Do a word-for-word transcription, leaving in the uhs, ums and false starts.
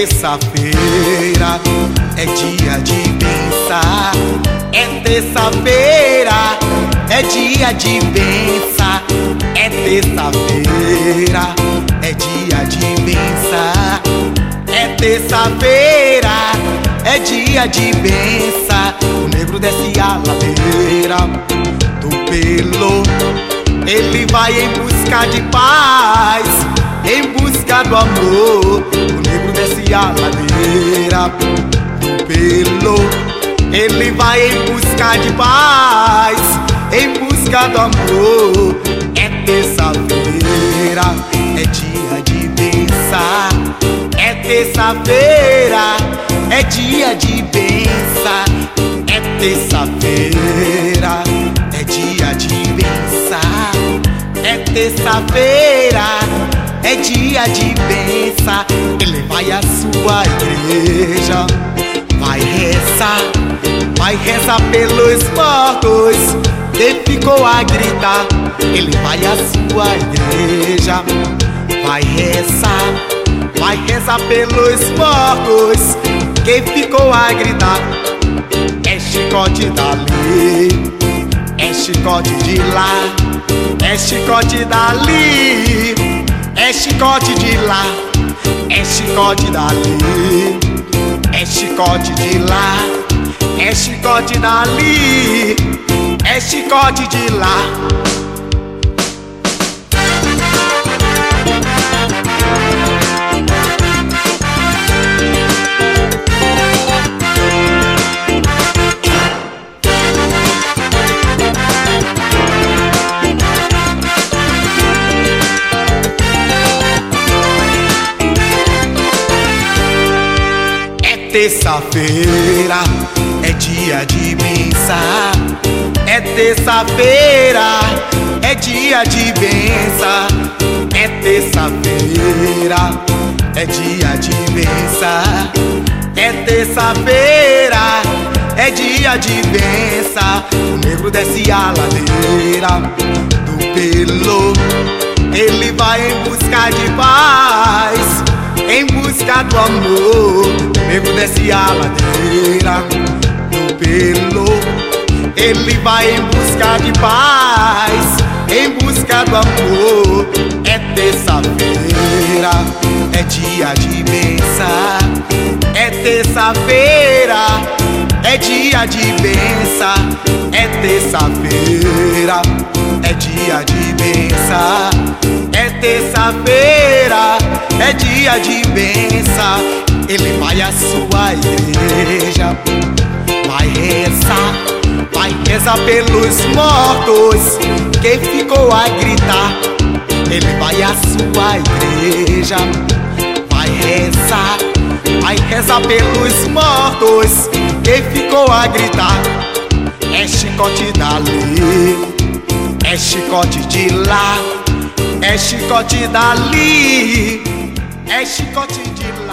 terça-feira, é dia de benção. É terça-feira, é dia de benção. É terça-feira, é dia de benção. É terça-feira, é dia de benção. O negro desce a ladeira do Pelo, ele vai em busca de paz, em busca do amor. O negro desce a ladeira do Pelo, ele vai em busca de paz, em busca do amor. É terça-feira, é dia de benção. É terça-feira, é dia de benção. É terça-feira, é dia de benção. É terça-feira, é dia de benção. Ele vai à sua igreja, vai rezar, vai rezar pelos mortos que ficou a gritar. Ele vai à sua igreja, vai rezar, vai rezar pelos mortos que ficou a gritar. É chicote dali, é chicote de lá, é chicote dali, é chicote de lá, é chicote dali, é chicote de lá, é chicote dali, é chicote de lá. Terça-feira, é dia de benção. É terça-feira, é dia de benção. É terça-feira, é dia de benção. É terça-feira, é dia de benção. O negro desce a ladeira do Pelo, ele vai em busca de paz, em busca do amor. O negro desce a ladeira do Pelo, ele vai em busca de paz, em busca do amor. É terça-feira, é dia de benção. É terça-feira, é dia de benção. É terça-feira, é dia de benção. É terça-feira, é dia de benção. Ele vai à sua igreja, vai rezar, vai rezar pelos mortos que ficou a gritar. Ele vai à sua igreja, vai rezar, vai rezar pelos mortos que ficou a gritar. É chicote dali, é chicote de lá, é chicote dali, é chicote de lá.